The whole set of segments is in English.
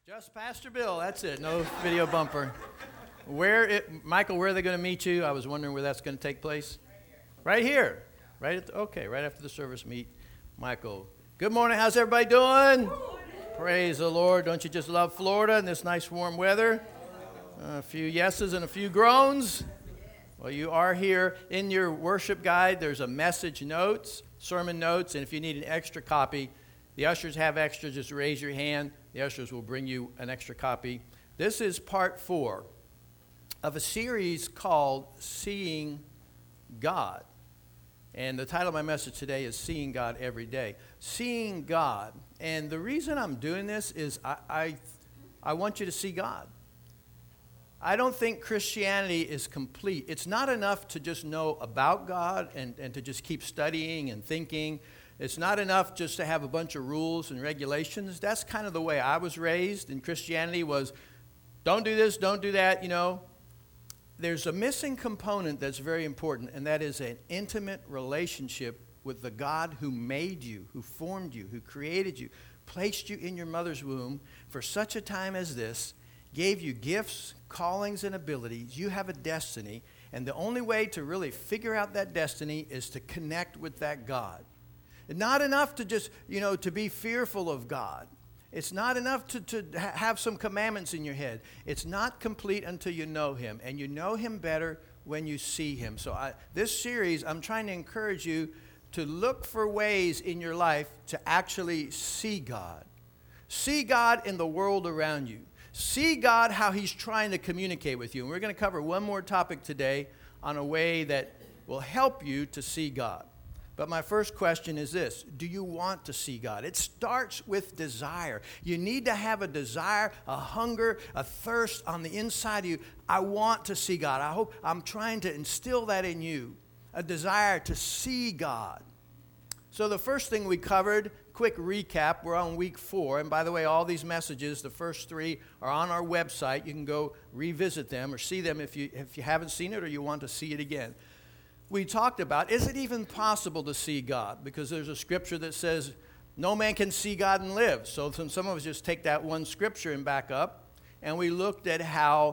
Just Pastor Bill, that's it. No video bumper. Michael, where are they going to meet you? I was wondering where that's going to take place. Right here. Right after the service, meet Michael. Good morning. How's everybody doing? Praise the Lord. Don't you just love Florida in this nice warm weather? A few yeses and a few groans. Well, you are here. In your worship guide, there's a message notes, sermon notes, and if you need an extra copy, the ushers have extra. Just raise your hand. The ushers will bring you an extra copy. This is part 4 of a series called Seeing God. And the title of my message today is Seeing God Every Day. Seeing God. And the reason I'm doing this is I want you to see God. I don't think Christianity is complete. It's not enough to just know about God and to just keep studying and thinking. It's not enough just to have a bunch of rules and regulations. That's kind of the way I was raised in Christianity was, don't do this, don't do that, you know. There's a missing component that's very important, and that is an intimate relationship with the God who made you, who formed you, who created you, placed you in your mother's womb for such a time as this, gave you gifts, callings, and abilities. You have a destiny, and the only way to really figure out that destiny is to connect with that God. Not enough to just, to be fearful of God. It's not enough to have some commandments in your head. It's not complete until you know Him, and you know Him better when you see Him. So this series, I'm trying to encourage you to look for ways in your life to actually see God. See God in the world around you. See God how He's trying to communicate with you. And we're going to cover one more topic today on a way that will help you to see God. But my first question is this: do you want to see God? It starts with desire. You need to have a desire, a hunger, a thirst on the inside of you. I want to see God. I'm trying to instill that in you, a desire to see God. So the first thing we covered, quick recap, we're on week 4. And by the way, all these messages, the first 3 are on our website. You can go revisit them or see them if you haven't seen it or you want to see it again. We talked about, is it even possible to see God? Because there's a scripture that says, no man can see God and live. So some of us just take that one scripture and back up. And we looked at how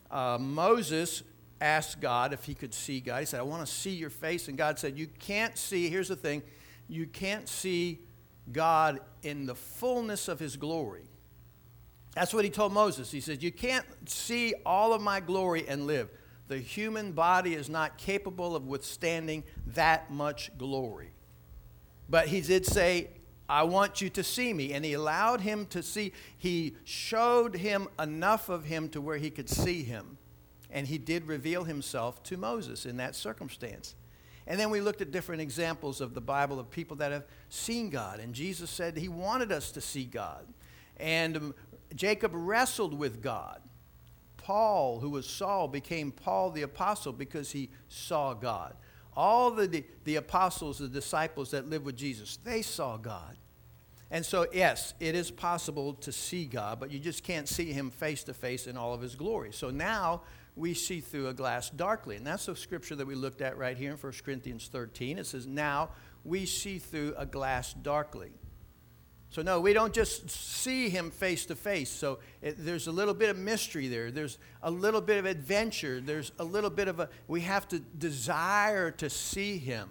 Moses asked God if he could see God. He said, I want to see your face. And God said, you can't see, here's the thing, you can't see God in the fullness of His glory. That's what He told Moses. He said, you can't see all of my glory and live. The human body is not capable of withstanding that much glory. But He did say, I want you to see me. And He allowed him to see. He showed him enough of Him to where he could see Him. And He did reveal Himself to Moses in that circumstance. And then we looked at different examples of the Bible of people that have seen God. And Jesus said He wanted us to see God. And Jacob wrestled with God. Paul, who was Saul, became Paul the apostle because he saw God. All the apostles, the disciples that lived with Jesus, they saw God. And so, yes, it is possible to see God, but you just can't see Him face to face in all of His glory. So now we see through a glass darkly. And that's the scripture that we looked at right here in 1 Corinthians 13. It says, now we see through a glass darkly. So no, we don't just see Him face to face. So there's a little bit of mystery there. There's a little bit of adventure. There's a little bit of we have to desire to see Him.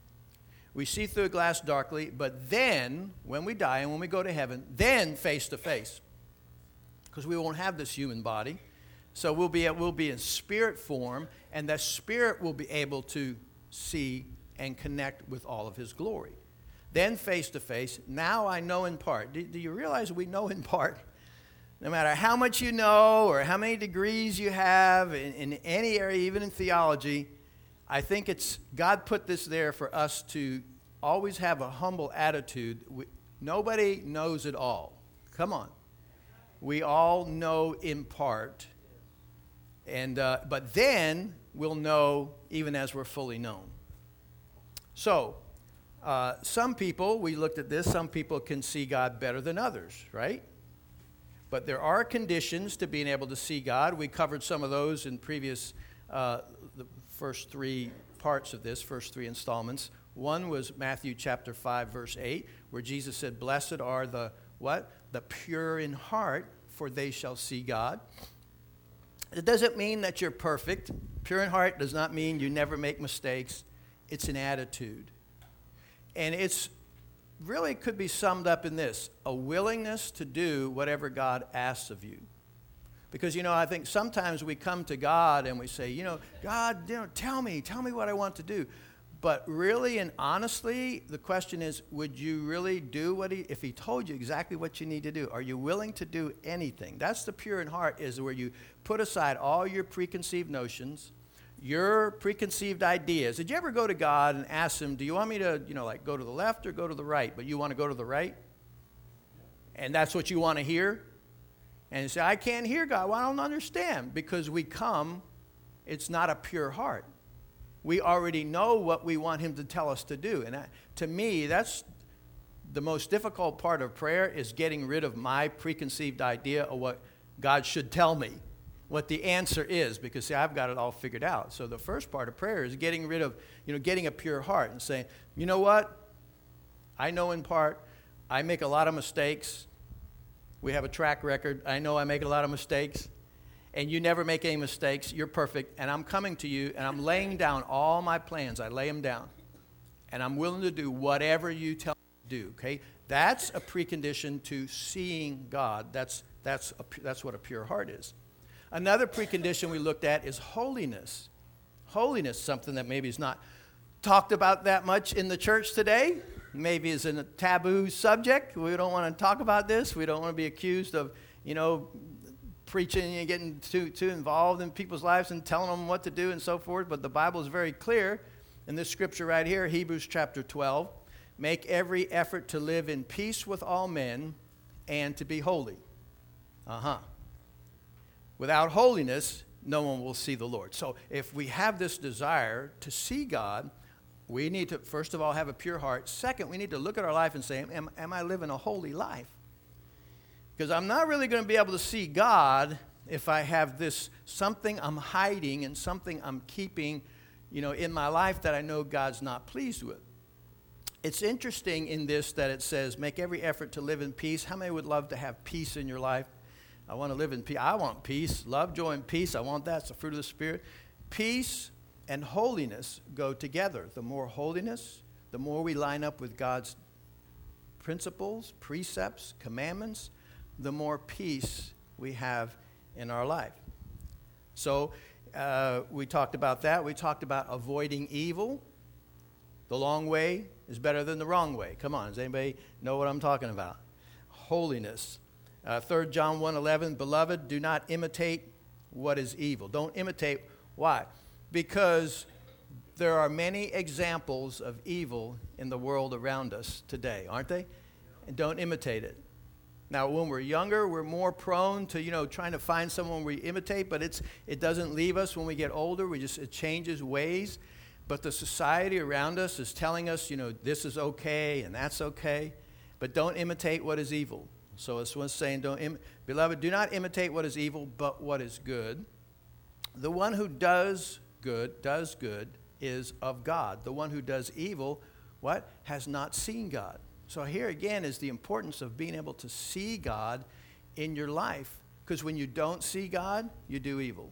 We see through a glass darkly, but then when we die and when we go to heaven, then face to face. Because we won't have this human body. So we'll be in spirit form, and the spirit will be able to see and connect with all of His glory. Then face to face, now I know in part. Do you realize we know in part? No matter how much you know or how many degrees you have in any area, even in theology, I think it's God put this there for us to always have a humble attitude. Nobody knows it all. Come on. We all know in part. And but then we'll know even as we're fully known. So, some people, we looked at this, some people can see God better than others, right? But there are conditions to being able to see God. We covered some of those in previous, the first 3 parts of this, first 3 installments. One was Matthew chapter 5, verse 8, where Jesus said, blessed are the what? The pure in heart, for they shall see God. It doesn't mean that you're perfect. Pure in heart does not mean you never make mistakes. It's an attitude. And it's really could be summed up in this: a willingness to do whatever God asks of you. Because, I think sometimes we come to God and we say, God, tell me what I want to do. But really and honestly, the question is, would you really do if he told you exactly what you need to do? Are you willing to do anything? That's the pure in heart, is where you put aside all your preconceived notions, your preconceived ideas. Did you ever go to God and ask him, do you want me to, go to the left or go to the right? But you want to go to the right? And that's what you want to hear? And you say, I can't hear God. Well, I don't understand. Because it's not a pure heart. We already know what we want him to tell us to do. And to me, that's the most difficult part of prayer, is getting rid of my preconceived idea of what God should tell me, what the answer is, because, see, I've got it all figured out. So the first part of prayer is getting rid of, getting a pure heart and saying, you know what? I know in part, I make a lot of mistakes. We have a track record. I know I make a lot of mistakes. And you never make any mistakes. You're perfect. And I'm coming to you, and I'm laying down all my plans. I lay them down. And I'm willing to do whatever you tell me to do, okay? That's a precondition to seeing God. That's what a pure heart is. Another precondition we looked at is holiness. Holiness, something that maybe is not talked about that much in the church today. Maybe is a taboo subject. We don't want to talk about this. We don't want to be accused of, preaching and getting too involved in people's lives and telling them what to do and so forth. But the Bible is very clear in this scripture right here, Hebrews chapter 12. Make every effort to live in peace with all men and to be holy. Without holiness, no one will see the Lord. So if we have this desire to see God, we need to, first of all, have a pure heart. Second, we need to look at our life and say, am I living a holy life? Because I'm not really going to be able to see God if I have this something I'm hiding and something I'm keeping, in my life that I know God's not pleased with. It's interesting in this that it says, make every effort to live in peace. How many would love to have peace in your life? I want to live in peace. I want peace, love, joy, and peace. I want that. It's the fruit of the Spirit. Peace and holiness go together. The more holiness, the more we line up with God's principles, precepts, commandments, the more peace we have in our life. So we talked about that. We talked about avoiding evil. The long way is better than the wrong way. Come on, does anybody know what I'm talking about? Holiness. 3 John 1:11, beloved, do not imitate what is evil. Don't imitate. Why? Because there are many examples of evil in the world around us today, aren't they? And don't imitate it. Now, when we're younger, we're more prone to, trying to find someone we imitate, but it doesn't leave us when we get older. It changes ways. But the society around us is telling us, this is okay and that's okay. But don't imitate what is evil. So it's one saying, beloved, do not imitate what is evil, but what is good. The one who does good is of God. The one who does evil, what? Has not seen God. So here again is the importance of being able to see God in your life. Because when you don't see God, you do evil.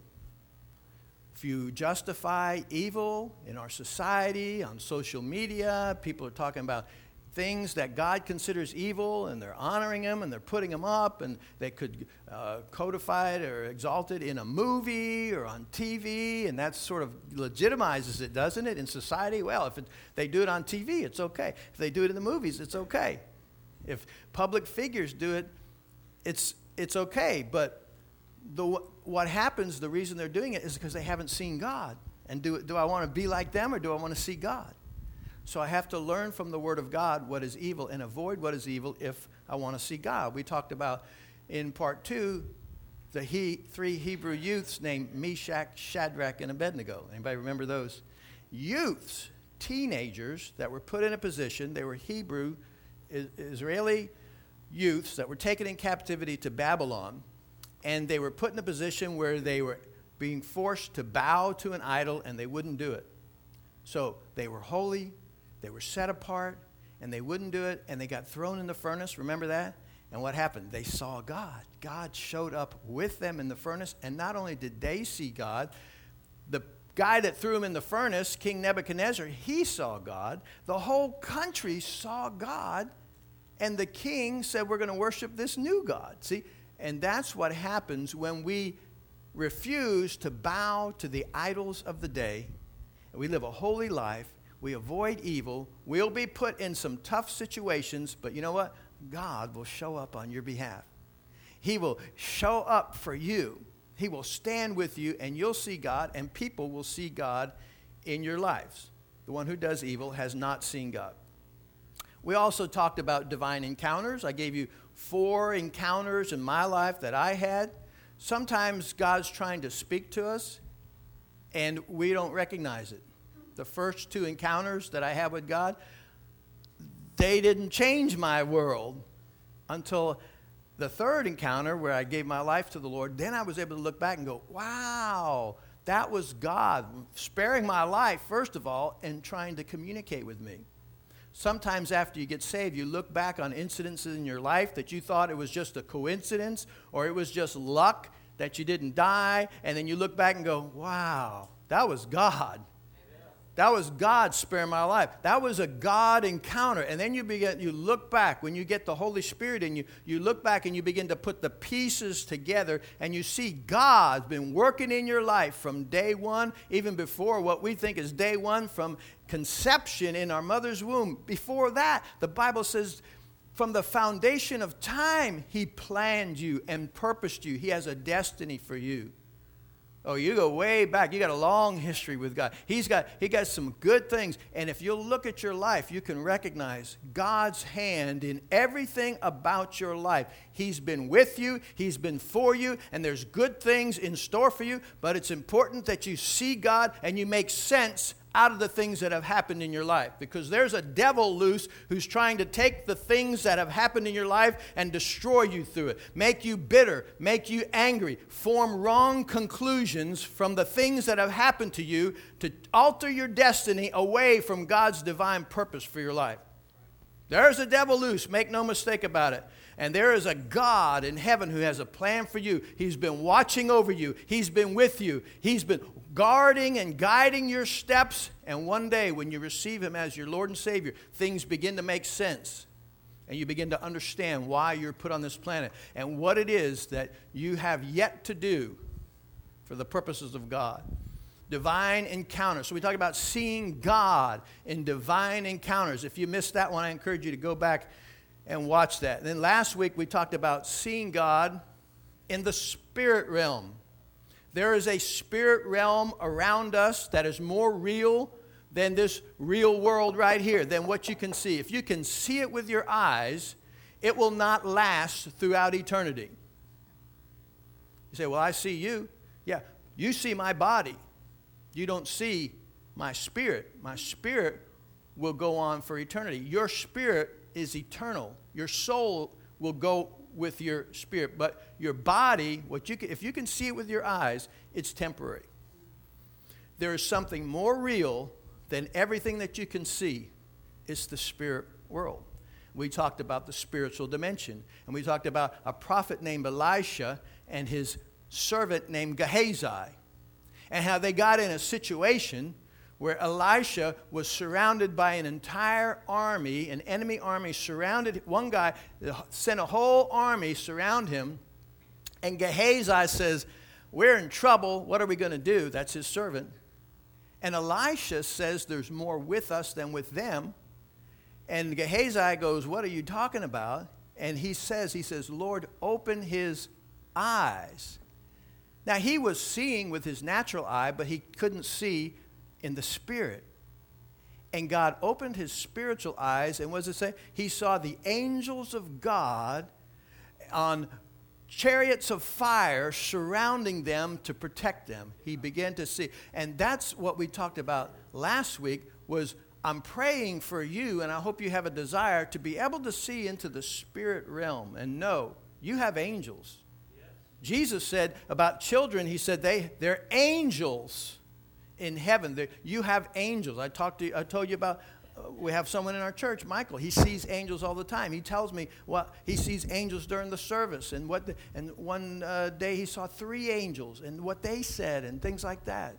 If you justify evil in our society, on social media, people are talking about things that God considers evil, and they're honoring them, and they're putting them up, and they could codify it or exalt it in a movie or on TV, and that sort of legitimizes it, doesn't it, in society? Well, if they do it on TV, it's okay. If they do it in the movies, it's okay. If public figures do it, it's okay. But what happens, the reason they're doing it is because they haven't seen God. And do I want to be like them, or do I want to see God? So I have to learn from the Word of God what is evil and avoid what is evil if I want to see God. We talked about in part 2 the three Hebrew youths named Meshach, Shadrach, and Abednego. Anybody remember those? Youths, teenagers that were put in a position. They were Hebrew, Israeli youths that were taken in captivity to Babylon. And they were put in a position where they were being forced to bow to an idol, and they wouldn't do it. So they were holy. They were set apart, and they wouldn't do it, and they got thrown in the furnace. Remember that? And what happened? They saw God. God showed up with them in the furnace. And not only did they see God, the guy that threw him in the furnace, King Nebuchadnezzar, he saw God. The whole country saw God. And the king said, we're going to worship this new God. See? And that's what happens when we refuse to bow to the idols of the day. We live a holy life. We avoid evil. We'll be put in some tough situations. But you know what? God will show up on your behalf. He will show up for you. He will stand with you, and you'll see God, and people will see God in your lives. The one who does evil has not seen God. We also talked about divine encounters. I gave you 4 encounters in my life that I had. Sometimes God's trying to speak to us, and we don't recognize it. The first 2 encounters that I had with God, they didn't change my world until the 3rd encounter where I gave my life to the Lord. Then I was able to look back and go, wow, that was God sparing my life, first of all, and trying to communicate with me. Sometimes after you get saved, you look back on incidences in your life that you thought it was just a coincidence or it was just luck that you didn't die, and then you look back and go, wow, that was God. That was God sparing my life. That was a God encounter. And then you look back, when you get the Holy Spirit and you look back and you begin to put the pieces together and you see God's been working in your life from day one, even before what we think is day one, from conception in our mother's womb. Before that, the Bible says, from the foundation of time, He planned you and purposed you. He has a destiny for you. Oh, you go way back. You got a long history with God. He got some good things. And if you look at your life, you can recognize God's hand in everything about your life. He's been with you. He's been for you. And there's good things in store for you. But it's important that you see God and you make sense out of the things that have happened in your life. Because there's a devil loose who's trying to take the things that have happened in your life and destroy you through it. Make you bitter, make you angry, form wrong conclusions from the things that have happened to you to alter your destiny away from God's divine purpose for your life. There's a devil loose, make no mistake about it. And there is a God in heaven who has a plan for you. He's been watching over you. He's been with you. He's been guarding and guiding your steps. And one day when you receive Him as your Lord and Savior, things begin to make sense. And you begin to understand why you're put on this planet and what it is that you have yet to do for the purposes of God. Divine encounters. So we talk about seeing God in divine encounters. If you missed that one, I encourage you to go back and watch that. And then last week we talked about seeing God in the spirit realm. There is a spirit realm around us that is more real than this real world right here, than what you can see. If you can see it with your eyes, it will not last throughout eternity. You say, well, I see you. Yeah, you see my body. You don't see my spirit. My spirit will go on for eternity. Your spirit is eternal. Your soul will go with your spirit. But your body, if you can see it with your eyes, it's temporary. There is something more real than everything that you can see. It's the spirit world. We talked about the spiritual dimension. And we talked about a prophet named Elisha and his servant named Gehazi. And how they got in a situation where Elisha was surrounded by an entire army, an enemy army surrounded. One guy sent a whole army surround him. And Gehazi says, we're in trouble. What are we going to do? That's his servant. And Elisha says there's more with us than with them. And Gehazi goes, what are you talking about? And he says, Lord, open his eyes. Now, he was seeing with his natural eye, but he couldn't see in the spirit. And God opened his spiritual eyes, and what does it say? He saw the angels of God on chariots of fire surrounding them to protect them. He began to see. And that's what we talked about last week was I'm praying for you, and I hope you have a desire to be able to see into the spirit realm and know you have angels. Jesus said about children, he said they're angels in heaven. You have angels. I told you about we have someone in our church, Michael. He sees angels all the time. He tells me he sees angels during the service, and one day he saw 3 angels and what they said and things like that.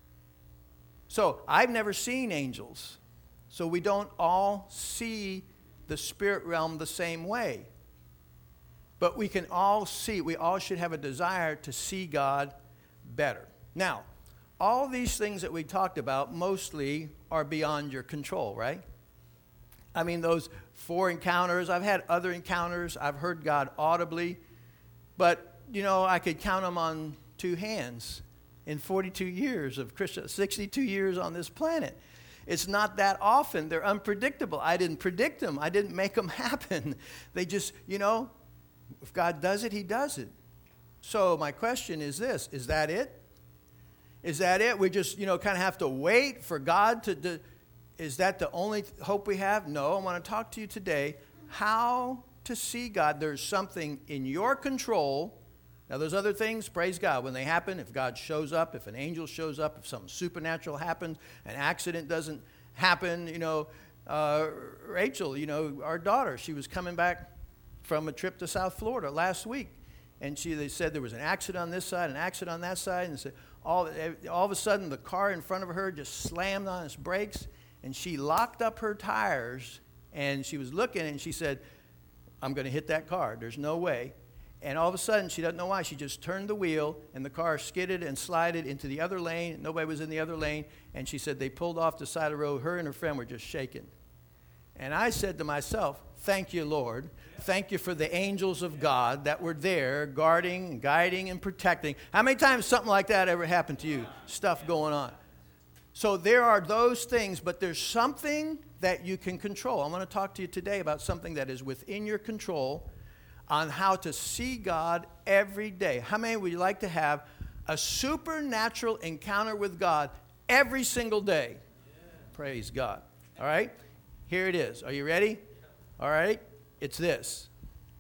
So I've never seen angels, so we don't all see the spirit realm the same way. But we can all see, we all should have a desire to see God better. Now, all these things that we talked about mostly are beyond your control, right? I mean, those 4 encounters, I've had other encounters, I've heard God audibly, but, I could count them on 2 hands in 42 years of Christian, 62 years on this planet. It's not that often. They're unpredictable. I didn't predict them. I didn't make them happen. They just, if God does it, he does it. So my question is this, is that it? Is that it? We just, kind of have to wait for God to is that the only hope we have? No, I want to talk to you today how to see God. There's something in your control. Now, there's other things, praise God, when they happen, if God shows up, if an angel shows up, if something supernatural happens, an accident doesn't happen, Rachel, our daughter, she was coming back from a trip to South Florida last week, and they said there was an accident on this side, an accident on that side, and said all of a sudden the car in front of her just slammed on its brakes, and she locked up her tires, and she was looking, and she said, I'm going to hit that car. There's no way. And all of a sudden, she doesn't know why, she just turned the wheel, and the car skidded and slided into the other lane. Nobody was in the other lane. And she said they pulled off the side of the road. Her and her friend were just shaking. And I said to myself, thank you, Lord. Thank you for the angels of God that were there guarding, guiding, and protecting. How many times something like that ever happened to you? Stuff going on. So there are those things, but there's something that you can control. I'm going to talk to you today about something that is within your control, on how to see God every day. How many would you like to have a supernatural encounter with God every single day? Yeah. Praise God. All right? Here it is. Are you ready? All right? It's this.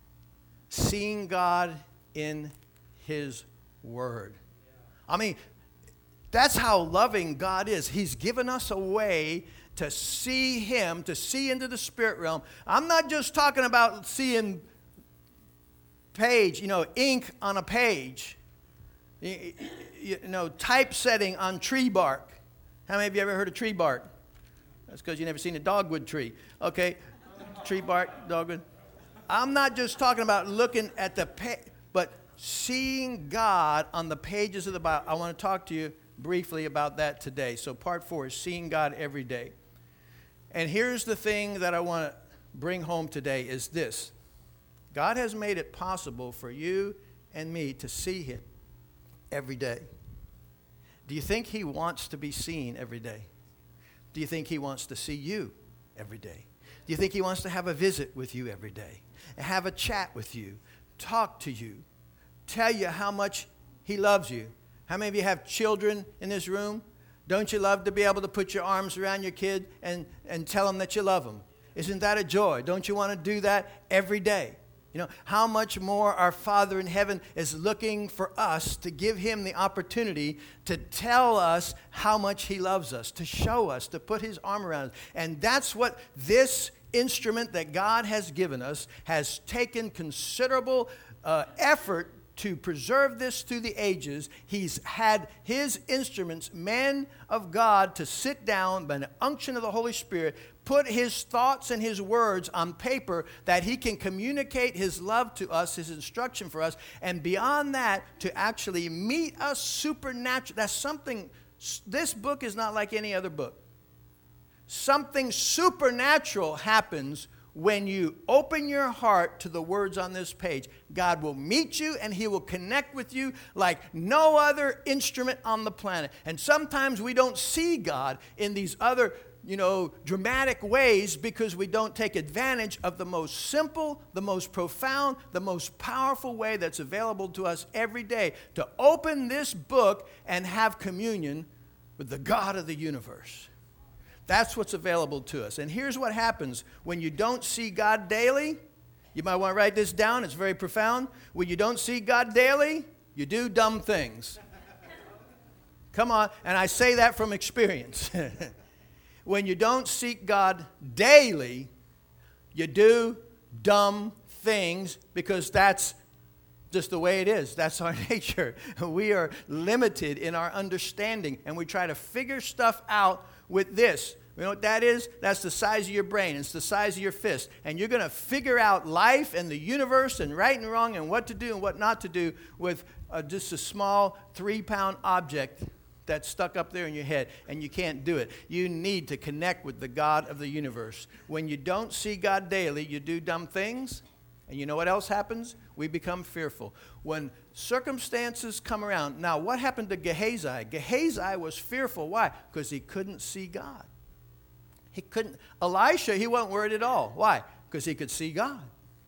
Seeing God in His Word. I mean, that's how loving God is. He's given us a way to see Him, to see into the spirit realm. I'm not just talking about seeing page, ink on a page, typesetting on tree bark. How many of you ever heard of tree bark? That's because you've never seen a dogwood tree. Okay, tree bark, dogwood. I'm not just talking about looking at the page, but seeing God on the pages of the Bible. I want to talk to you briefly about that today. So part 4 is seeing God every day. And here's the thing that I want to bring home today is this. God has made it possible for you and me to see Him every day. Do you think He wants to be seen every day? Do you think He wants to see you every day? Do you think He wants to have a visit with you every day? Have a chat with you, talk to you, tell you how much He loves you? How many of you have children in this room? Don't you love to be able to put your arms around your kid and tell them that you love them? Isn't that a joy? Don't you want to do that every day? How much more our Father in heaven is looking for us to give Him the opportunity to tell us how much He loves us, to show us, to put His arm around us. And that's what this instrument that God has given us has taken considerable effort to preserve this through the ages. He's had His instruments, men of God, to sit down by the unction of the Holy Spirit, put His thoughts and His words on paper that He can communicate His love to us, His instruction for us, and beyond that, to actually meet us supernaturally. That's something, this book is not like any other book. Something supernatural happens when you open your heart to the words on this page. God will meet you and He will connect with you like no other instrument on the planet. And sometimes we don't see God in these other, dramatic ways because we don't take advantage of the most simple, the most profound, the most powerful way that's available to us every day to open this book and have communion with the God of the universe. That's what's available to us. And here's what happens when you don't see God daily. You might want to write this down. It's very profound. When you don't see God daily, you do dumb things. Come on. And I say that from experience. When you don't seek God daily, you do dumb things because that's just the way it is. That's our nature. We are limited in our understanding, and we try to figure stuff out with this. You know what that is? That's the size of your brain. It's the size of your fist. And you're going to figure out life and the universe and right and wrong and what to do and what not to do with just a small 3-pound object that's stuck up there in your head, and you can't do it. You need to connect with the God of the universe. When you don't see God daily, you do dumb things, and you know what else happens? We become fearful. When circumstances come around, now what happened to Gehazi? Gehazi was fearful. Why? Because he couldn't see God. He couldn't. Elisha, he wasn't worried at all. Why? Because he could see God.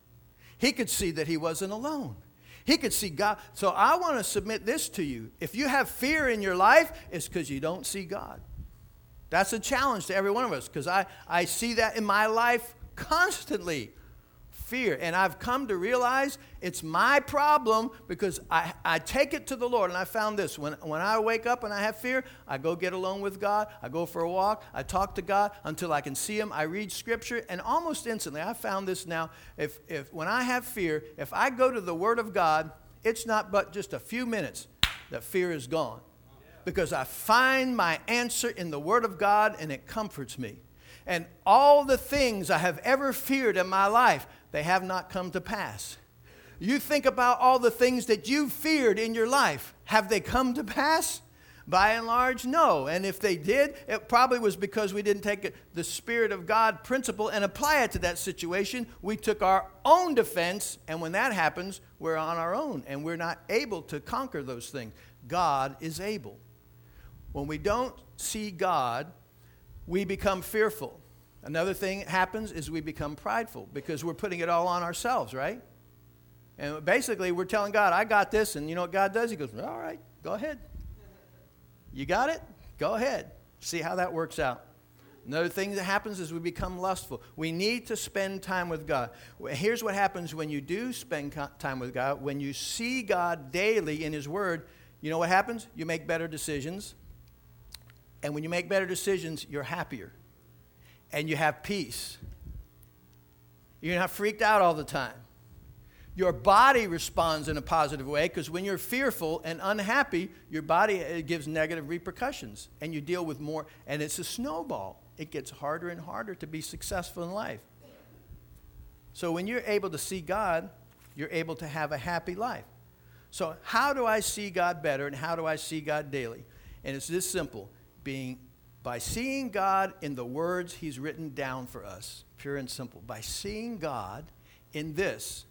He could see that he wasn't alone. He could see God. So I want to submit this to you. If you have fear in your life, it's because you don't see God. That's a challenge to every one of us, because I see that in my life constantly. Fear. And I've come to realize it's my problem because I take it to the Lord. And I found this. When I wake up and I have fear, I go get alone with God. I go for a walk. I talk to God until I can see Him. I read Scripture. And almost instantly, I found this now. If when I have fear, if I go to the Word of God, it's not but just a few minutes that fear is gone. Because I find my answer in the Word of God, and it comforts me. And all the things I have ever feared in my life, they have not come to pass. You think about all the things that you feared in your life. Have they come to pass? By and large, no. And if they did, it probably was because we didn't take the Spirit of God principle and apply it to that situation. We took our own defense, and when that happens, we're on our own, and we're not able to conquer those things. God is able. When we don't see God, we become fearful. Another thing that happens is we become prideful because we're putting it all on ourselves, right? And basically, we're telling God, I got this, and you know what God does? He goes, all right, go ahead. You got it? Go ahead. See how that works out. Another thing that happens is we become lustful. We need to spend time with God. Here's what happens when you do spend time with God. When you see God daily in His Word, you know what happens? You make better decisions. And when you make better decisions, you're happier. And you have peace. You're not freaked out all the time. Your body responds in a positive way because when you're fearful and unhappy, your body gives negative repercussions. And you deal with more, and it's a snowball. It gets harder and harder to be successful in life. So when you're able to see God, you're able to have a happy life. So how do I see God better, and how do I see God daily? And it's this simple, by seeing God in the words He's written down for us, pure and simple. By seeing God in this,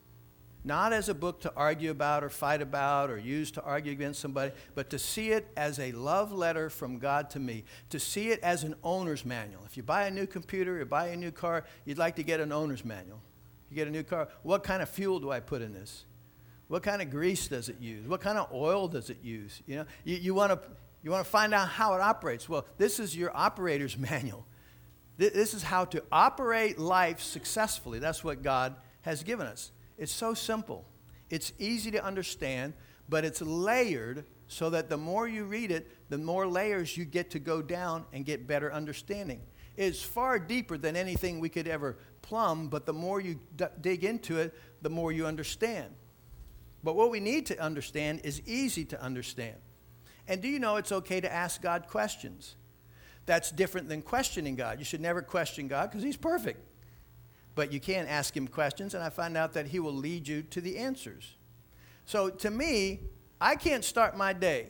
not as a book to argue about or fight about or use to argue against somebody, but to see it as a love letter from God to me, to see it as an owner's manual. If you buy a new computer or buy a new car, you'd like to get an owner's manual. You get a new car, what kind of fuel do I put in this? What kind of grease does it use? What kind of oil does it use? You know, you want to find out how it operates. Well, this is your operator's manual. This is how to operate life successfully. That's what God has given us. It's so simple. It's easy to understand, but it's layered so that the more you read it, the more layers you get to go down and get better understanding. It's far deeper than anything we could ever plumb, but the more you dig into it, the more you understand. But what we need to understand is easy to understand. And do you know it's okay to ask God questions? That's different than questioning God. You should never question God because He's perfect. But you can ask Him questions, and I find out that He will lead you to the answers. So to me, I can't start my day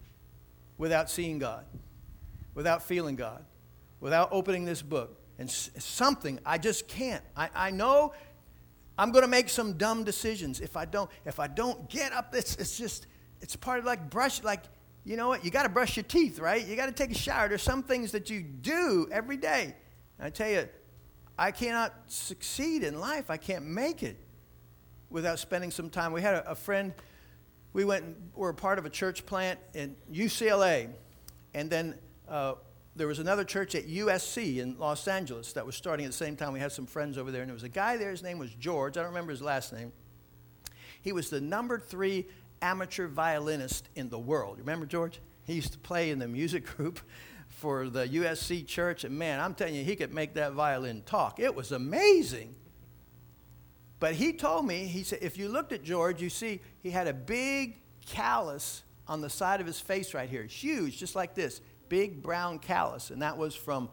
without seeing God, without feeling God, without opening this book. And something, I just can't. I know I'm going to make some dumb decisions if I don't get up. It's part of you know what? You got to brush your teeth, right? You got to take a shower. There's some things that you do every day. And I tell you, I cannot succeed in life. I can't make it without spending some time. We had a friend. We were part of a church plant in UCLA, and then there was another church at USC in Los Angeles that was starting at the same time. We had some friends over there, and there was a guy there. His name was George. I don't remember his last name. He was the number 3 amateur violinist in the world. Remember George? He used to play in the music group for the USC church, and man, I'm telling you, he could make that violin talk. It was amazing. But he told me, he said, if you looked at George, you see he had a big callus on the side of his face right here. Huge, just like this. Big brown callus. And that was from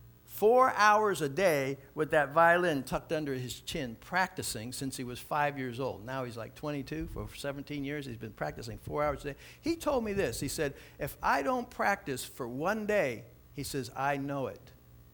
4 hours a day with that violin tucked under his chin, practicing since he was 5 years old. Now he's like 22. For 17 years, he's been practicing 4 hours a day. He told me this. He said, if I don't practice for one day, he says, I know it.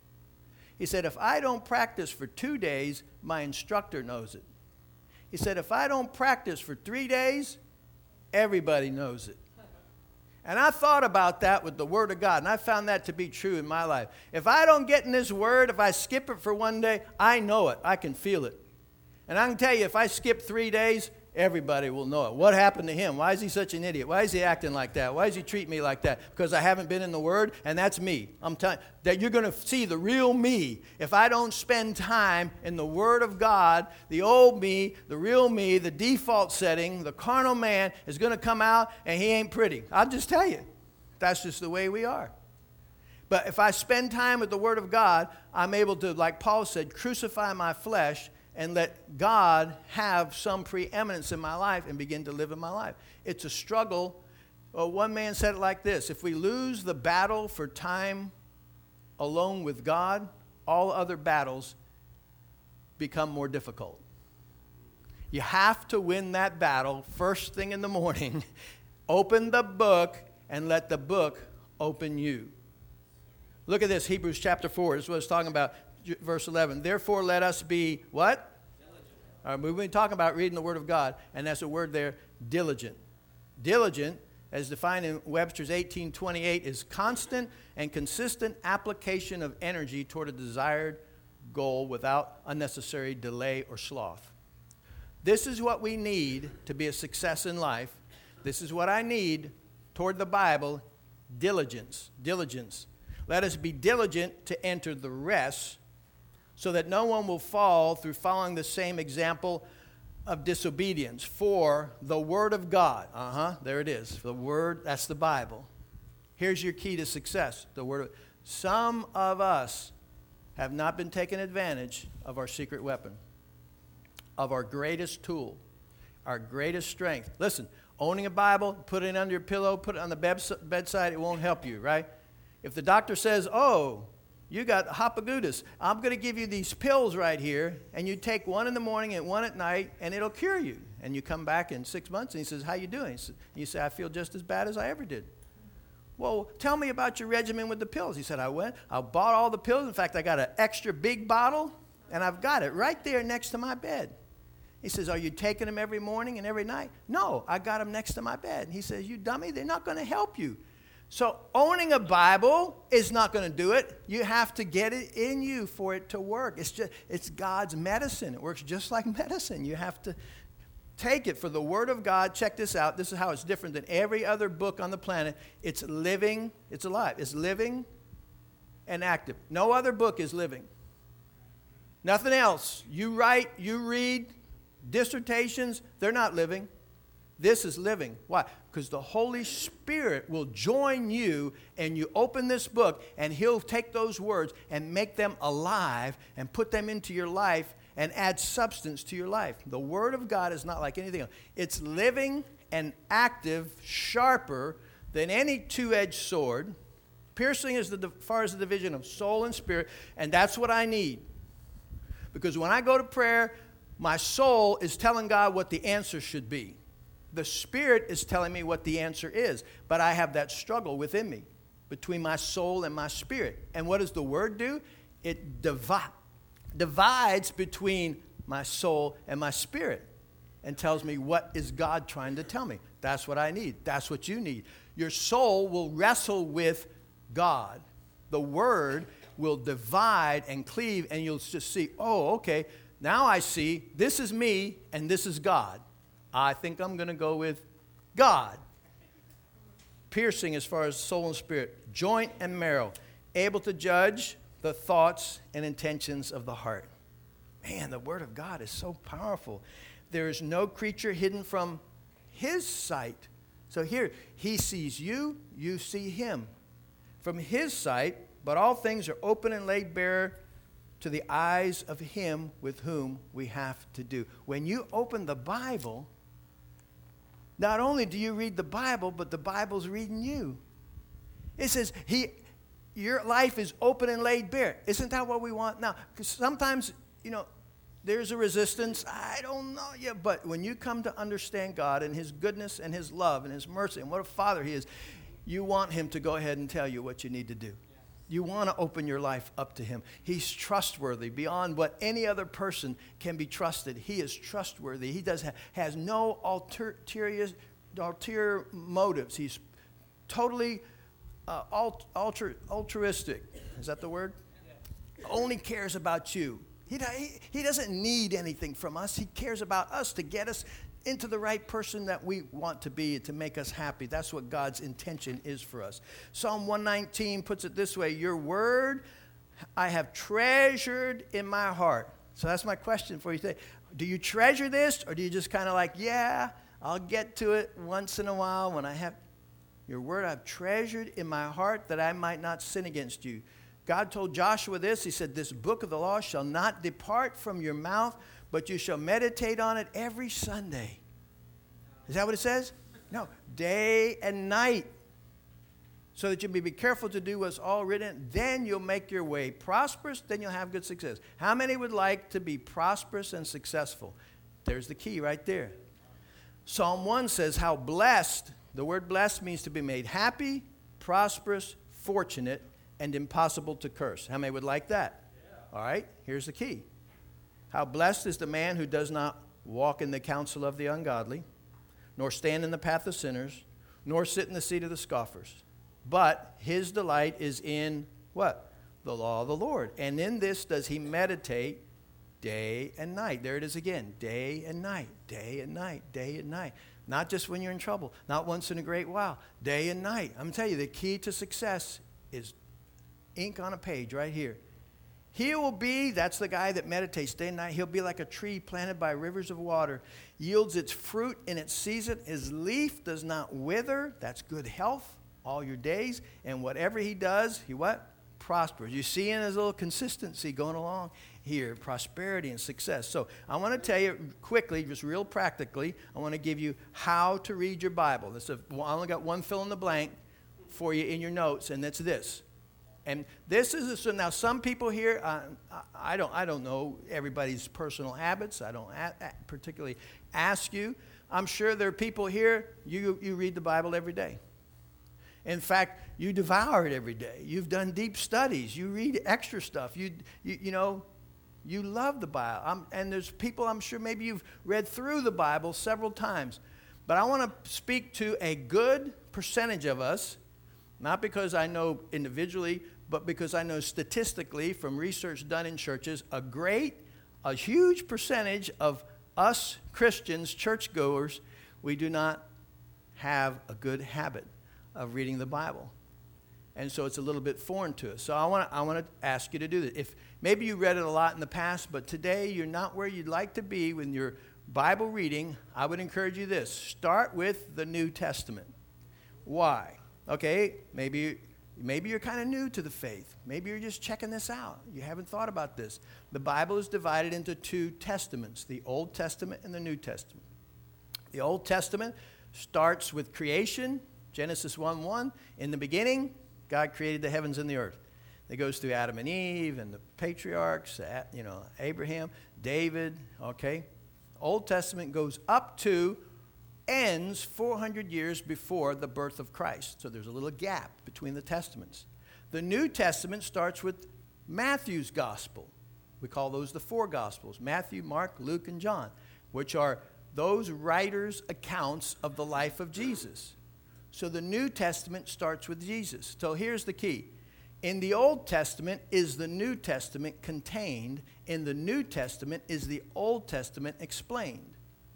He said, if I don't practice for 2 days, my instructor knows it. He said, if I don't practice for 3 days, everybody knows it. And I thought about that with the Word of God, and I found that to be true in my life. If I don't get in this Word, if I skip it for one day, I know it. I can feel it. And I can tell you, if I skip 3 days, everybody will know it. What happened to him? Why is he such an idiot? Why is he acting like that? Why does he treat me like that? Because I haven't been in the Word, and that's me. I'm telling you that you're going to see the real me if I don't spend time in the Word of God. The old me, the real me, the default setting, the carnal man is going to come out, and he ain't pretty. I'll just tell you. That's just the way we are. But if I spend time with the Word of God, I'm able to, like Paul said, crucify my flesh and let God have some preeminence in my life and begin to live in my life. It's a struggle. One man said it like this: if we lose the battle for time alone with God, all other battles become more difficult. You have to win that battle first thing in the morning. Open the book and let the book open you. Look at this, Hebrews chapter 4. This is what it's talking about. Verse 11, therefore let us be what? Diligent. All right, we've been talking about reading the Word of God, and that's a word there, diligent. Diligent, as defined in Webster's 1828, is constant and consistent application of energy toward a desired goal without unnecessary delay or sloth. This is what we need to be a success in life. This is what I need toward the Bible, diligence. Diligence. Let us be diligent to enter the rest, so that no one will fall through following the same example of disobedience. For the Word of God, there it is. The Word, that's the Bible. Here's your key to success. The Word. Some of us have not been taking advantage of our secret weapon, of our greatest tool, our greatest strength. Listen, owning a Bible, put it under your pillow, put it on the bedside, it won't help you, right? If the doctor says, oh, you got Hopagutis, I'm going to give you these pills right here, and you take one in the morning and one at night, and it'll cure you. And you come back in 6 months, and he says, how you doing? You say, I feel just as bad as I ever did. Well, tell me about your regimen with the pills. He said, I bought all the pills. In fact, I got an extra big bottle, and I've got it right there next to my bed. He says, are you taking them every morning and every night? No, I got them next to my bed. And he says, you dummy, they're not going to help you. So owning a Bible is not going to do it. You have to get it in you for it to work. It's God's medicine. It works just like medicine. You have to take it for the Word of God. Check this out. This is how it's different than every other book on the planet. It's living. It's alive. It's living and active. No other book is living. Nothing else. You write, you read dissertations, they're not living. This is living. Why? Because the Holy Spirit will join you, and you open this book, and He'll take those words and make them alive and put them into your life and add substance to your life. The Word of God is not like anything else. It's living and active, sharper than any two-edged sword, piercing as far as the division of soul and spirit, and that's what I need. Because when I go to prayer, my soul is telling God what the answer should be. The Spirit is telling me what the answer is, but I have that struggle within me between my soul and my spirit. And what does the Word do? It divides between my soul and my spirit and tells me what is God trying to tell me. That's what I need. That's what you need. Your soul will wrestle with God. The Word will divide and cleave, and you'll just see, oh, okay, now I see this is me and this is God. I think I'm going to go with God. Piercing as far as soul and spirit, joint and marrow, able to judge the thoughts and intentions of the heart. Man, the Word of God is so powerful. There is no creature hidden from His sight. So here, He sees you, you see Him. from his sight, but all things are open and laid bare to the eyes of him with whom we have to do. When you open the Bible, not only do you read the Bible, but the Bible's reading you. It says, your life is open and laid bare. Isn't that what we want now? Because sometimes, there's a resistance. I don't know yet. But when you come to understand God and his goodness and his love and his mercy and what a father he is, you want him to go ahead and tell you what you need to do. You want to open your life up to him. He's trustworthy beyond what any other person can be trusted. He is trustworthy. He has no ulterior motives. He's totally altruistic. Is that the word? Yeah. Only cares about you. He doesn't need anything from us. He cares about us to get us into the right person that we want to be, to make us happy. That's what God's intention is for us. Psalm 119 puts it this way: your word I have treasured in my heart. So that's my question for you today. Do you treasure this, or do you just kind of like, yeah, I'll get to it once in a while when I have... Your word I've treasured in my heart that I might not sin against you. God told Joshua this. He said, this book of the law shall not depart from your mouth, but you shall meditate on it every Sunday. Is that what it says? No. Day and night. So that you may be careful to do what's all written. Then you'll make your way prosperous. Then you'll have good success. How many would like to be prosperous and successful? There's the key right there. Psalm 1 says how blessed, the word blessed means to be made happy, prosperous, fortunate, and impossible to curse. How many would like that? Yeah. All right, here's the key. How blessed is the man who does not walk in the counsel of the ungodly, nor stand in the path of sinners, nor sit in the seat of the scoffers. But his delight is in what? The law of the Lord. And in this does he meditate day and night. There it is again. Day and night, day and night, day and night. Not just when you're in trouble. Not once in a great while. Day and night. I'm going to tell you, the key to success is ink on a page right here. He will be, that's the guy that meditates day and night. He'll be like a tree planted by rivers of water, yields its fruit in its season. His leaf does not wither. That's good health all your days. And whatever he does, he what? Prospers. You see in his little consistency going along here, prosperity and success. So I want to tell you quickly, just real practically, I want to give you how to read your Bible. I only got one fill in the blank for you in your notes, and that's this. And this is so now some people here, I don't know everybody's personal habits. I don't particularly ask you. I'm sure there are people here, you read the Bible every day. In fact, you devour it every day. You've done deep studies. You read extra stuff. You love the Bible. And there's people, I'm sure maybe you've read through the Bible several times. But I want to speak to a good percentage of us, not because I know individually, but because I know statistically from research done in churches, a huge percentage of us Christians, churchgoers, we do not have a good habit of reading the Bible. And so it's a little bit foreign to us. So I want to ask you to do this. If maybe you read it a lot in the past, but today you're not where you'd like to be with your Bible reading, I would encourage you this. Start with the New Testament. Why? Okay, maybe you're kind of new to the faith. Maybe you're just checking this out. You haven't thought about this. The Bible is divided into two testaments, the Old Testament and the New Testament. The Old Testament starts with creation, Genesis 1:1. In the beginning, God created the heavens and the earth. It goes through Adam and Eve and the patriarchs, Abraham, David, okay? Old Testament goes up to, ends 400 years before the birth of Christ. So there's a little gap between the testaments. The New Testament starts with Matthew's gospel. We call those the four gospels, Matthew, Mark, Luke, and John, which are those writers' accounts of the life of Jesus. So the New Testament starts with Jesus. So here's the key. In the Old Testament is the New Testament contained. In the New Testament is the Old Testament explained.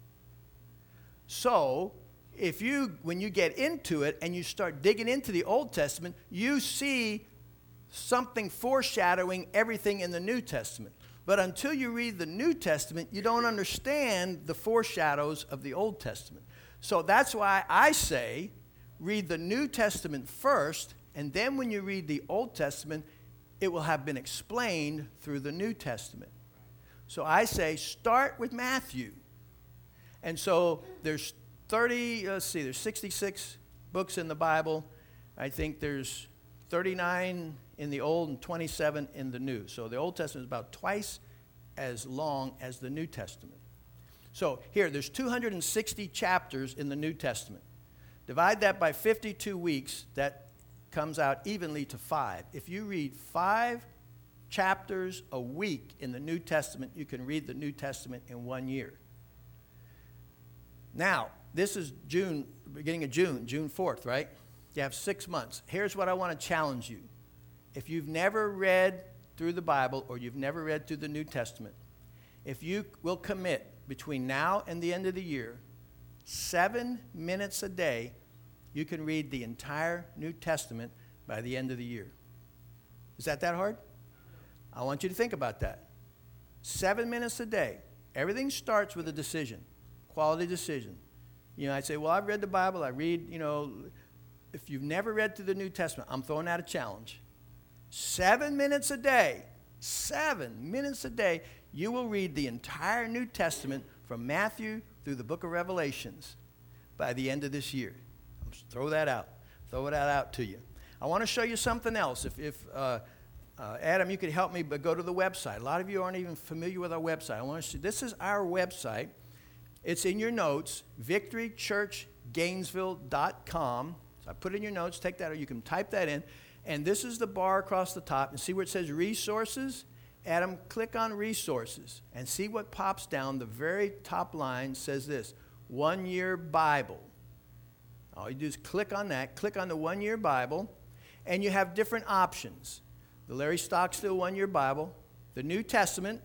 So when you get into it and you start digging into the Old Testament, you see something foreshadowing everything in the New Testament. But until you read the New Testament, you don't understand the foreshadows of the Old Testament. So that's why I say, read the New Testament first And then when you read the Old Testament, it will have been explained through the New Testament. So I say start with Matthew. And so there's there's 66 books in the Bible. I think there's 39 in the Old and 27 in the New. So the Old Testament is about twice as long as the New Testament. So here, there's 260 chapters in the New Testament. Divide that by 52 weeks, that comes out evenly to 5. If you read 5 chapters a week in the New Testament, you can read the New Testament in 1 year. Now, this is June, beginning of June 4th, right? You have 6 months. Here's what I want to challenge you. If you've never read through the Bible or you've never read through the New Testament, if you will commit between now and the end of the year, 7 minutes a day, you can read the entire New Testament by the end of the year. Is that hard? I want you to think about that. 7 minutes a day. Everything starts with a decision, quality decision. You know, I say, well, I've read the Bible. I read, if you've never read through the New Testament, I'm throwing out a challenge. 7 minutes a day, 7 minutes a day, you will read the entire New Testament from Matthew through the book of Revelations by the end of this year. I'll just throw that out to you. I want to show you something else. If Adam, you could help me, but go to the website. A lot of you aren't even familiar with our website. I want to see, this is our website. It's in your notes, victorychurchgainesville.com. So I put it in your notes, take that, or you can type that in. And this is the bar across the top. And see where it says resources? Adam, click on resources and see what pops down. The very top line says this, 1 Year Bible. All you do is click on that, click on the 1 Year Bible, and you have different options. The Larry Stockstill 1 Year Bible, the New Testament,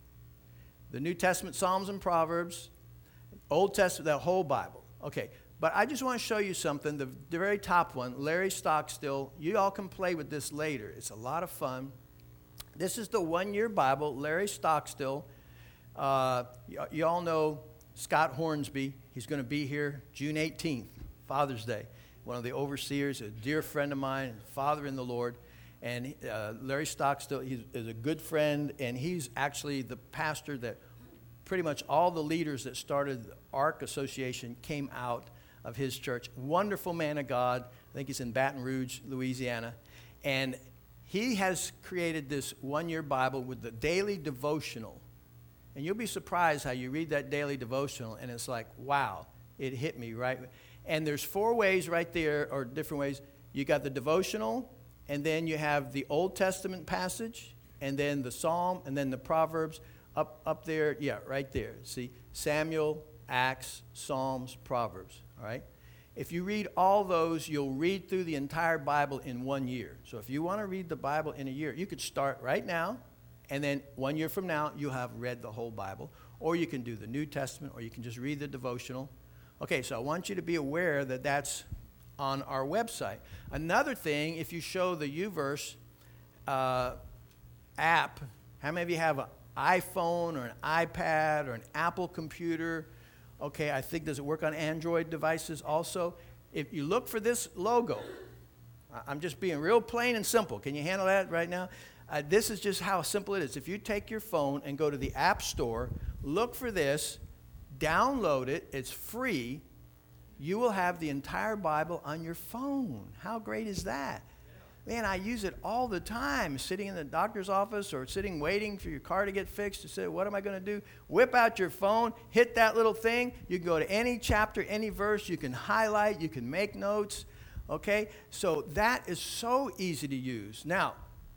Psalms and Proverbs, Old Testament, the whole Bible. Okay, but I just want to show you something. The very top one, Larry Stockstill. You all can play with this later. It's a lot of fun. This is the 1 Year Bible, Larry Stockstill. You all know Scott Hornsby. He's going to be here June 18th, Father's Day. One of the overseers, a dear friend of mine, father in the Lord. And Larry Stockstill, he is a good friend, and he's actually the pastor that pretty much all the leaders that started the ARC Association came out of his church. Wonderful man of God. I think he's in Baton Rouge, Louisiana. And he has created this 1 Year Bible with the daily devotional. And you'll be surprised how you read that daily devotional, and it's like, wow, it hit me, right? And there's 4 ways right there, or different ways. You got the devotional, and then you have the Old Testament passage, and then the Psalm, and then the Proverbs. Up there, yeah, right there. See, Samuel, Acts, Psalms, Proverbs, all right? If you read all those, you'll read through the entire Bible in 1 year. So if you want to read the Bible in a year, you could start right now, and then 1 year from now, you'll have read the whole Bible. Or you can do the New Testament, or you can just read the devotional. Okay, so I want you to be aware that that's on our website. Another thing, if you show the YouVerse app, how many of you have an iPhone or an iPad or an Apple computer? Okay, I think, does it work on Android devices also? If you look for this logo, I'm just being real plain and simple. Can you handle that right now? This is just how simple it is. If you take your phone and go to the App Store, look for this, download it, it's free, you will have the entire Bible on your phone. How great is that? Man, I use it all the time, sitting in the doctor's office or sitting waiting for your car to get fixed. You say, what am I going to do? Whip out your phone, hit that little thing. You can go to any chapter, any verse. You can highlight. You can make notes. Okay? So that is so easy to use. Now,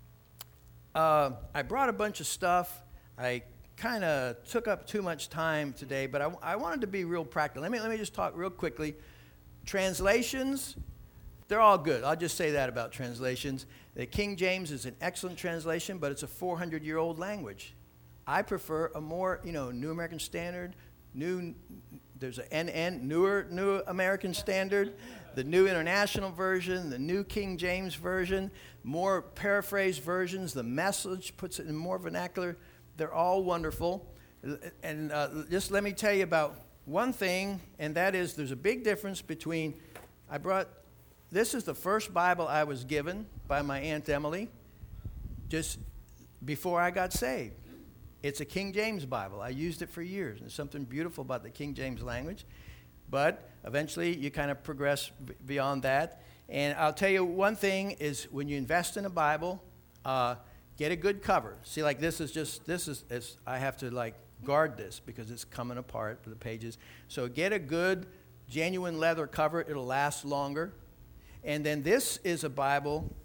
I brought a bunch of stuff. I kind of took up too much time today, but I wanted to be real practical. Let me just talk real quickly. Translations. They're all good. I'll just say that about translations. The King James is an excellent translation, but it's a 400-year-old language. I prefer a more, New American Standard, there's an NN, New American Standard, the New International Version, the New King James Version, more paraphrased versions. The Message puts it in more vernacular. They're all wonderful. And just let me tell you about one thing, and that is there's a big difference between, I brought this is the first Bible I was given by my Aunt Emily just before I got saved. It's a King James Bible. I used it for years. There's something beautiful about the King James language. But eventually you kind of progress beyond that. And I'll tell you one thing is when you invest in a Bible, get a good cover. See, like this is I have to like guard this because it's coming apart for the pages. So get a good, genuine leather cover. It'll last longer. And then this is a Bible.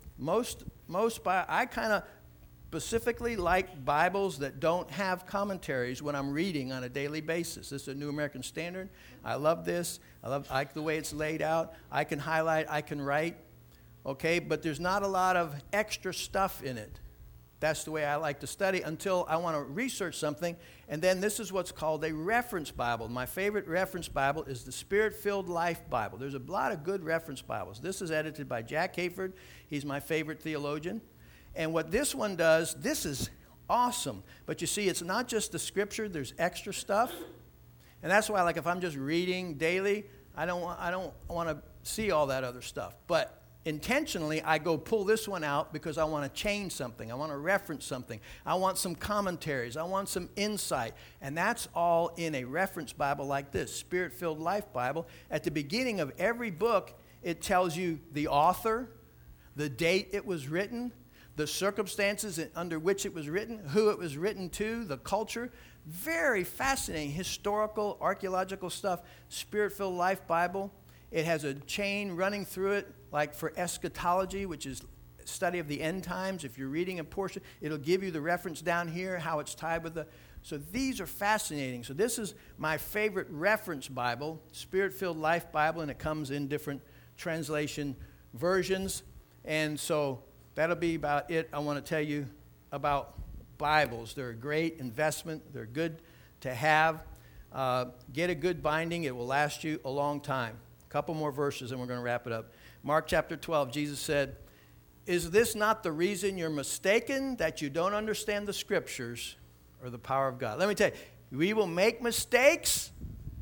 I kind of specifically like Bibles that don't have commentaries when I'm reading on a daily basis. This is a New American Standard. I love this. I like the way it's laid out. I can highlight, I can write. Okay, but there's not a lot of extra stuff in it. That's the way I like to study until I want to research something. And then this is what's called a reference Bible. My favorite reference Bible is the Spirit-Filled Life Bible. There's a lot of good reference Bibles. This is edited by Jack Hayford. He's my favorite theologian. And what this one does, this is awesome. But you see, it's not just the scripture. There's extra stuff. And that's why, like, if I'm just reading daily, I don't want to see all that other stuff. But intentionally, I go pull this one out because I want to change something. I want to reference something. I want some commentaries. I want some insight. And that's all in a reference Bible like this, Spirit-Filled Life Bible. At the beginning of every book, it tells you the author, the date it was written, the circumstances under which it was written, who it was written to, the culture. Very fascinating historical, archaeological stuff. Spirit-Filled Life Bible. It has a chain running through it, like for eschatology, which is study of the end times. If you're reading a portion, it'll give you the reference down here, how it's tied with the... So these are fascinating. So this is my favorite reference Bible, Spirit-Filled Life Bible, and it comes in different translation versions. And so that'll be about it. I want to tell you about Bibles. They're a great investment. They're good to have. Get a good binding. It will last you a long time. A couple more verses and we're going to wrap it up. Mark chapter 12, Jesus said, "Is this not the reason you're mistaken, that you don't understand the scriptures or the power of God?" Let me tell you, we will make mistakes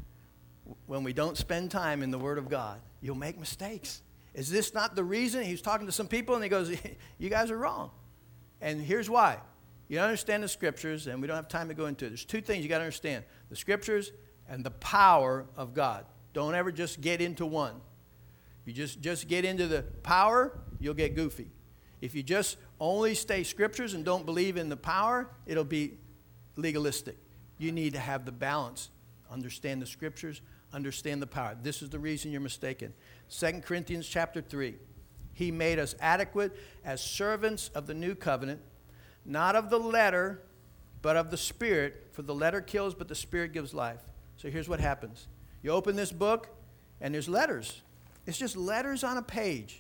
when we don't spend time in the Word of God. You'll make mistakes. Is this not the reason? He was talking to some people and he goes, "You guys are wrong." And here's why. You don't understand the scriptures, and we don't have time to go into it. There's two things you got to understand: the scriptures and the power of God. Don't ever just get into one. If you just get into the power, you'll get goofy. If you just only stay scriptures and don't believe in the power, it'll be legalistic. You need to have the balance. Understand the scriptures, understand the power. This is the reason you're mistaken. 2 Corinthians chapter 3. He made us adequate as servants of the new covenant, not of the letter, but of the Spirit. For the letter kills, but the Spirit gives life. So here's what happens. You open this book, and there's letters. It's just letters on a page.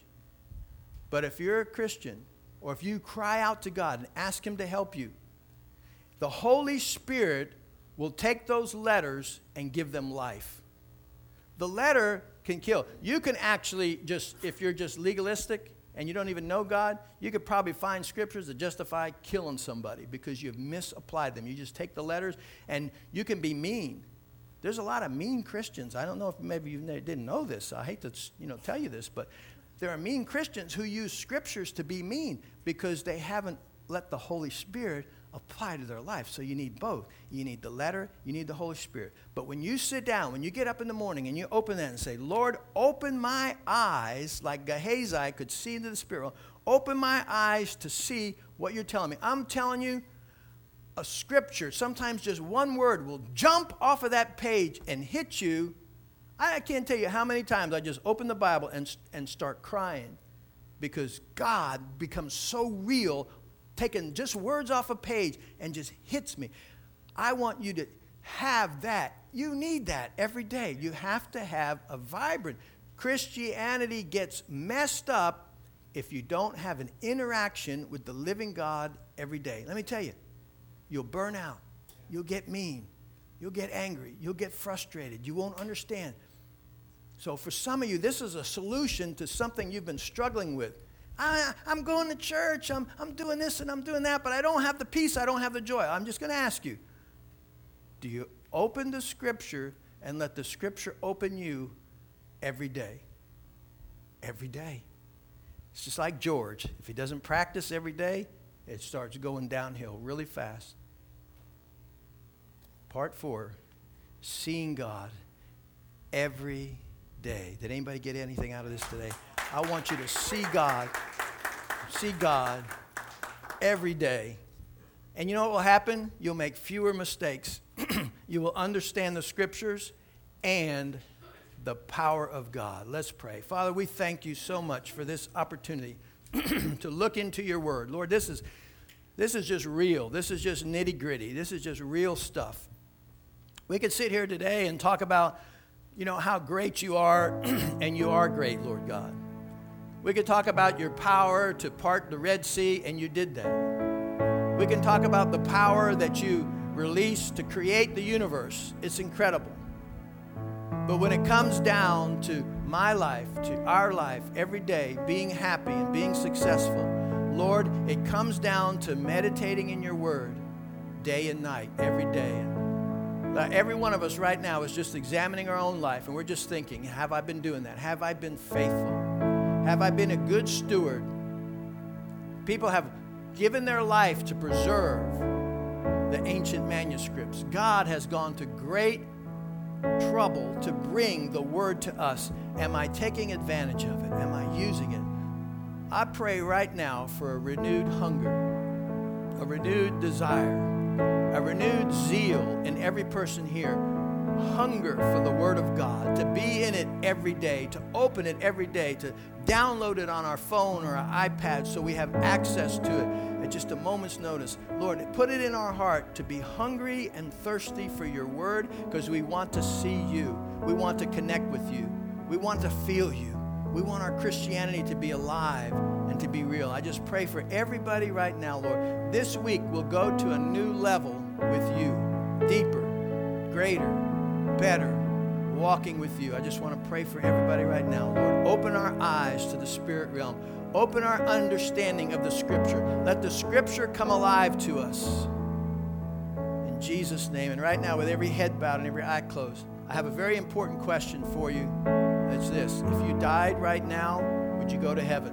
But if you're a Christian, or if you cry out to God and ask Him to help you, the Holy Spirit will take those letters and give them life. The letter can kill. You can actually just, if you're just legalistic and you don't even know God, you could probably find scriptures that justify killing somebody because you've misapplied them. You just take the letters and you can be mean. There's a lot of mean Christians. I don't know if maybe you didn't know this. I hate to tell you this, but there are mean Christians who use scriptures to be mean because they haven't let the Holy Spirit apply to their life. So you need both. You need the letter, you need the Holy Spirit. But when you sit down, when you get up in the morning and you open that and say, "Lord, open my eyes," like Gehazi could see into the Spirit, open my eyes to see what you're telling me. I'm telling you, a scripture, sometimes just one word will jump off of that page and hit you. I can't tell you how many times I just open the Bible and start crying because God becomes so real, taking just words off a page and just hits me. I want you to have that. You need that every day. You have to have a vibrant. Christianity gets messed up if you don't have an interaction with the living God every day. Let me tell you, you'll burn out. You'll get mean. You'll get angry. You'll get frustrated. You won't understand. So for some of you, this is a solution to something you've been struggling with. I'm going to church. I'm doing this and I'm doing that, but I don't have the peace. I don't have the joy. I'm just going to ask you, do you open the Scripture and let the Scripture open you every day? every day. It's just like George. If he doesn't practice every day, it starts going downhill really fast. Part 4, seeing God every day. Did anybody get anything out of this today? I want you to see God every day. And you know what will happen? You'll make fewer mistakes. You will understand the scriptures and the power of God. Let's pray. Father, we thank you so much for this opportunity to look into your word. Lord, this is just real. This is just nitty-gritty. This is just real stuff. We could sit here today and talk about, how great you are, and you are great, Lord God. We could talk about your power to part the Red Sea, and you did that. We can talk about the power that you released to create the universe. It's incredible. But when it comes down to my life, to our life, every day, being happy and being successful, Lord, it comes down to meditating in your word day and night, every day. Every one of us right now is just examining our own life, and we're just thinking, have I been doing that? Have I been faithful? Have I been a good steward? People have given their life to preserve the ancient manuscripts. God has gone to great trouble to bring the word to us. Am I taking advantage of it? Am I using it? I pray right now for a renewed hunger, a renewed desire, a renewed zeal in every person here. Hunger for the Word of God, to be in it every day, to open it every day, to download it on our phone or our iPad so we have access to it at just a moment's notice. Lord, put it in our heart to be hungry and thirsty for your Word, because we want to see you. We want to connect with you. We want to feel you. We want our Christianity to be alive and to be real. I just pray for everybody right now, Lord. This week we'll go to a new level with you, deeper, greater, better, walking with you. I just want to pray for everybody right now, Lord. Open our eyes to the spirit realm. Open our understanding of the Scripture. Let the Scripture come alive to us. In Jesus' name. And right now, with every head bowed and every eye closed, I have a very important question for you. It's this. If you died right now, would you go to heaven?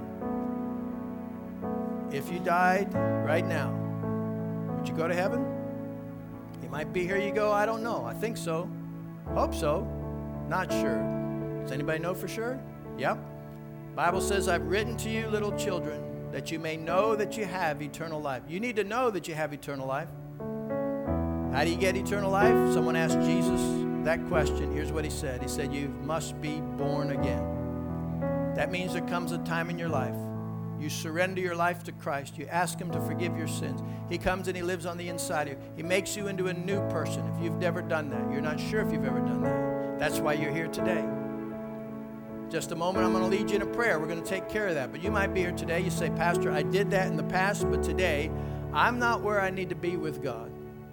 If you died right now, would you go to heaven? You might be here, you go, I don't know. I think so. Hope so. Not sure. Does anybody know for sure? Yep. Bible says, I've written to you, little children, that you may know that you have eternal life. You need to know that you have eternal life. How do you get eternal life? Someone asked Jesus that question. Here's what he said. He said, you must be born again. That means there comes a time in your life. You surrender your life to Christ. You ask him to forgive your sins. He comes and he lives on the inside of you. He makes you into a new person. If you've never done that, you're not sure if you've ever done that. That's why you're here today. Just a moment, I'm going to lead you in a prayer. We're going to take care of that. But you might be here today. You say, Pastor, I did that in the past, but today I'm not where I need to be with God.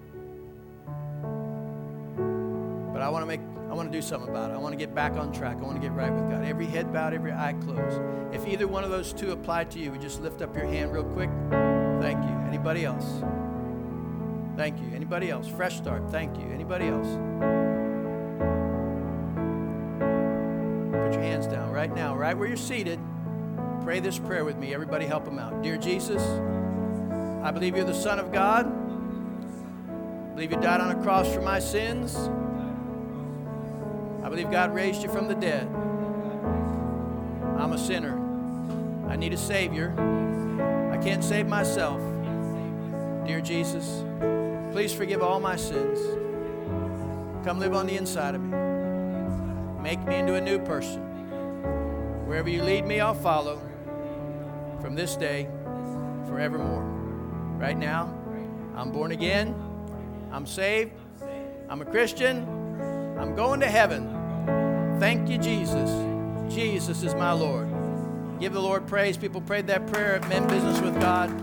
But I want to do something about it. I want to get back on track. I want to get right with God. Every head bowed, every eye closed. If either one of those two apply to you, would you just lift up your hand real quick? Thank you. Anybody else? Thank you. Anybody else? Fresh start. Thank you. Anybody else? Put your hands down right now, right where you're seated. Pray this prayer with me. Everybody help them out. Dear Jesus, I believe you're the Son of God. I believe you died on a cross for my sins. I believe God raised you from the dead. I'm a sinner. I need a Savior. I can't save myself. Dear Jesus, please forgive all my sins. Come live on the inside of me. Make me into a new person. Wherever you lead me, I'll follow. From this day, forevermore. Right now, I'm born again. I'm saved. I'm a Christian. I'm going to heaven. Thank you, Jesus. Jesus is my Lord. Give the Lord praise. People prayed that prayer at Men Business with God.